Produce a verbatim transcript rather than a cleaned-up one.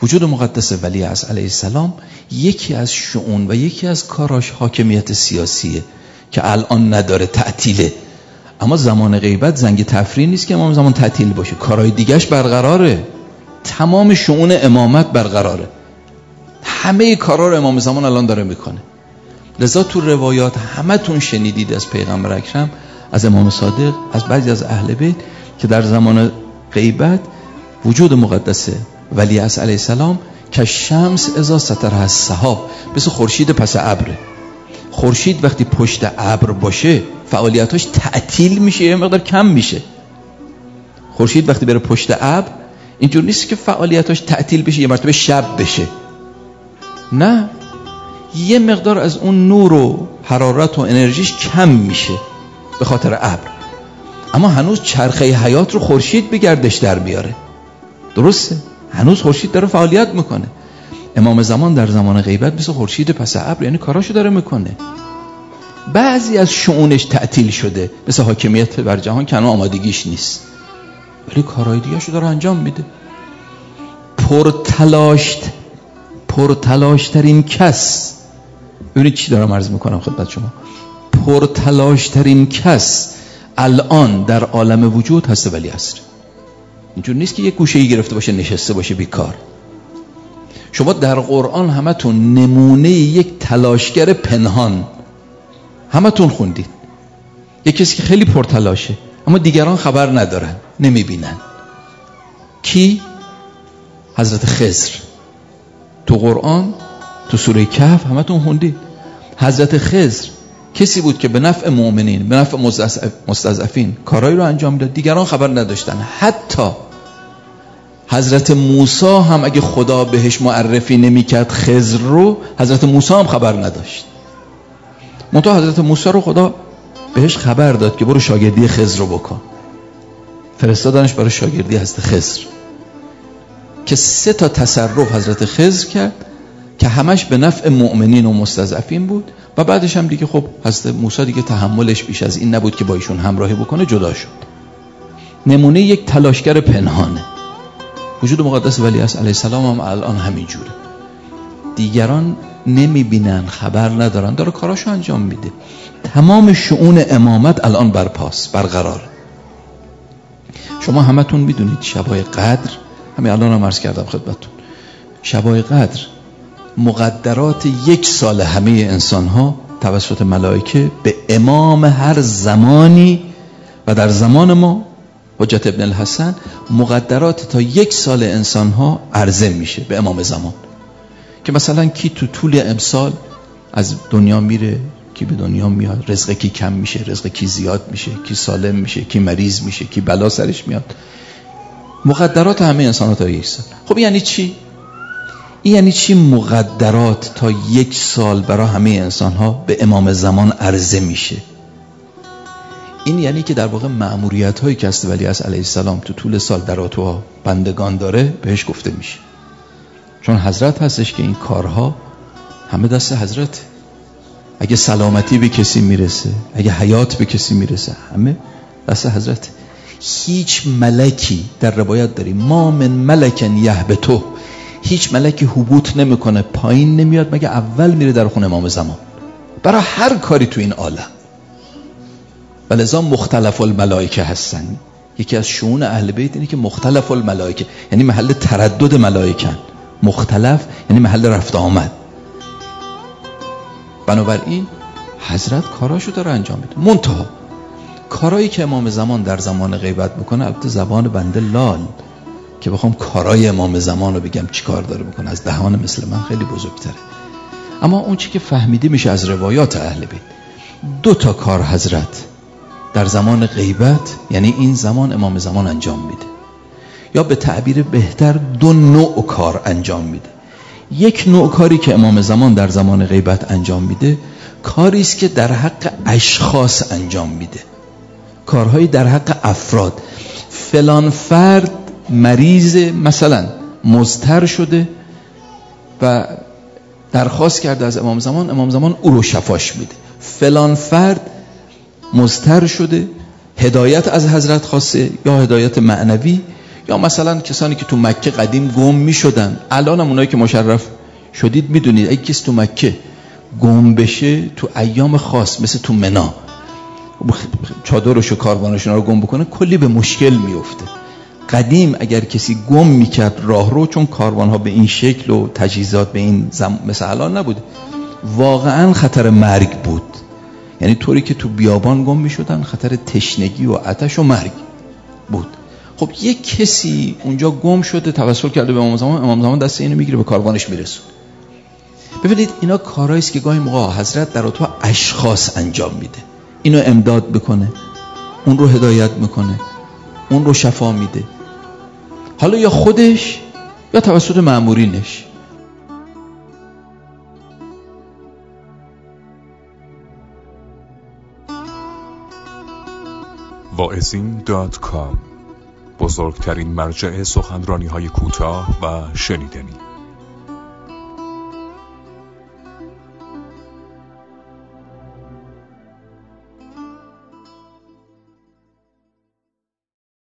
وجود مقدس ولی عصر علیه السلام یکی از شؤون و یکی از کاراش حاکمیت سیاسیه که الان نداره، تعطیله. اما زمان غیبت زنگ تفریح نیست که امام زمان تعطیل باشه، کارهای دیگهش برقراره، تمام شؤون امامت برقراره، همه کارا رو امام زمان الان داره میکنه. لذا تو روایات همتون شنیدید از پیغمبر اکرم، از امام صادق، از بعضی از اهل بیت که در زمان غیبت وجود مقدس ولی عصر علیه السلام که شمس اذا سترها السحاب، مثل خورشید پس ابره. خورشید وقتی پشت ابر باشه فعالیتاش تعطیل میشه، یه مقدار کم میشه. خورشید وقتی بره پشت ابر اینجور نیست که فعالیتاش تعطیل بشه یه مرتبه شب بشه، نه، یه مقدار از اون نور و حرارت و انرژیش کم میشه به خاطر ابر. اما هنوز چرخه حیات رو خورشید به گردش در میاره، درسته؟ هنوز خورشید داره فعالیت میکنه. امام زمان در زمان غیبت مثل خورشید پس ابر، یعنی کاراشو داره میکنه. بعضی از شؤونش تعطیل شده، مثل حاکمیت بر جهان که هنوز آمادگیش نیست، ولی کارهای دیگه‌شو داره انجام میده. پرتلاشت پرتلاشترین کس، ببینید چی دارم عرض میکنم خدمت شما، پرتلاشترین کس الان در عالم وجود هست ولی عصر. اینجور نیست که یک گوشه‌ای گرفته باشه نشسته باشه بیکار. شما در قرآن همتون نمونه یک تلاشگر پنهان همتون خوندید، یک کسی که خیلی پرتلاشه اما دیگران خبر ندارن، نمیبینن. کی؟ حضرت خضر. تو قرآن تو سوره کهف همتون خوندید. حضرت خضر کسی بود که به نفع مؤمنین، به نفع مستضعفین کارایی رو انجام داد، دیگران خبر نداشتن. حتی حضرت موسی هم اگه خدا بهش معرفی نمیکرد خضر رو، حضرت موسی هم خبر نداشت. منتها حضرت موسی رو خدا بهش خبر داد که برو شاگردی خضر رو بکن، فرستادنش برای شاگردی حضرت خضر که سه تا تصرف حضرت خضر کرد که همش به نفع مؤمنین و مستضعفین بود. و بعدش هم دیگه خب حضرت موسی دیگه تحملش بیش از این نبود که با ایشون همراهی بکنه، جدا شد. نمونه یک تلاشگر پنهانه. وجود مقدس ولی عصر علیه السلام هم الان همین جوره، دیگران نمیبینن، خبر ندارن، داره کاراشو انجام میده. تمام شؤون امامت الان برپاس، برقرار. شما همتون میدونید شبای قدر، همین الان هم عرض کردم خدمتتون، شبای قدر مقدرات یک سال همه انسان ها توسط ملائکه به امام هر زمانی و در زمان ما حجت ابن الحسن مقدرات تا یک سال انسان ها عرضه میشه به امام زمان، که مثلا کی تو طول امسال از دنیا میره، کی به دنیا میاد، رزق کی کم میشه، رزق کی زیاد میشه، کی سالم میشه، کی مریض میشه، کی بلا سرش میاد. مقدرات همه انسان ها تا یک سال. خب یعنی چی؟ این یعنی چی مقدرات تا یک سال برای همه انسان ها به امام زمان عرضه میشه؟ این یعنی که در واقع مأموریت هایی که است ولی عصر علیه السلام تو طول سال در اتوها بندگان داره بهش گفته میشه، چون حضرت هستش که این کارها همه دست حضرت. اگه سلامتی به کسی میرسه، اگه حیات به کسی میرسه، همه دست حضرت. هیچ ملکی، در روایت داریم ما من ملکن یهبطه، هیچ ملکی هبوط نمیکنه، پایین نمیاد مگه اول میره در خون امام زمان برای هر کاری تو این عالم. ولذا مختلف الملائکه هستن. یکی از شؤون اهل بیت اینه که مختلف الملائکه یعنی محل تردد ملائکن، مختلف یعنی محل رفت آمد. بنابراین حضرت کاراشو داره انجام میده. منتها کارایی که امام زمان در زمان غیبت میکنه، البته زبان بنده لال که بخوام کارای امام زمان رو بگم چی کار داره میکنه از دهان مثل من خیلی بزرگتره. اما اون چی که فهمیده میشه از روایات اهل بیت، دو تا کار حضرت در زمان غیبت، یعنی این زمان امام زمان انجام میده، یا به تعبیر بهتر دو نوع کار انجام میده. یک نوع کاری که امام زمان در زمان غیبت انجام میده، کاری است که در حق اشخاص انجام میده، کارهایی در حق افراد. فلان فرد مریض مثلا مضطر شده و درخواست کرده از امام زمان، امام زمان او رو شفاش میده. فلان فرد مضطر شده، هدایت از حضرت خواسته، یا هدایت معنوی یا مثلا کسانی که تو مکه قدیم گم می شدن، الان هم اونایی که مشرف شدید میدونید اگه کسی تو مکه گم بشه تو ایام خاص مثل تو منا چادرش و کاروانشون رو گم بکنه کلی به مشکل میفته. قدیم اگر کسی گم میکرد راه رو، چون کاروانها به این شکل و تجهیزات به این زم... مثل الان نبود، واقعا خطر مرگ بود. یعنی طوری که تو بیابان گم میشدن خطر تشنگی و آتش و مرگ بود. خب یک کسی اونجا گم شده، توسل کرده به امام زمان، امام زمان دست اینو میگیره به کاروانش میرسونه. ببینید اینا کارهایی است که گاهی موقع حضرت در تو اشخاص انجام میده، اینو امداد بکنه، اون رو هدایت میکنه، اون رو شفا میده، حالا یا خودش یا توسط مأمورینش. واعظین دات کام، بزرگترین مرجع سخنرانی‌های کوتاه و شنیدنی.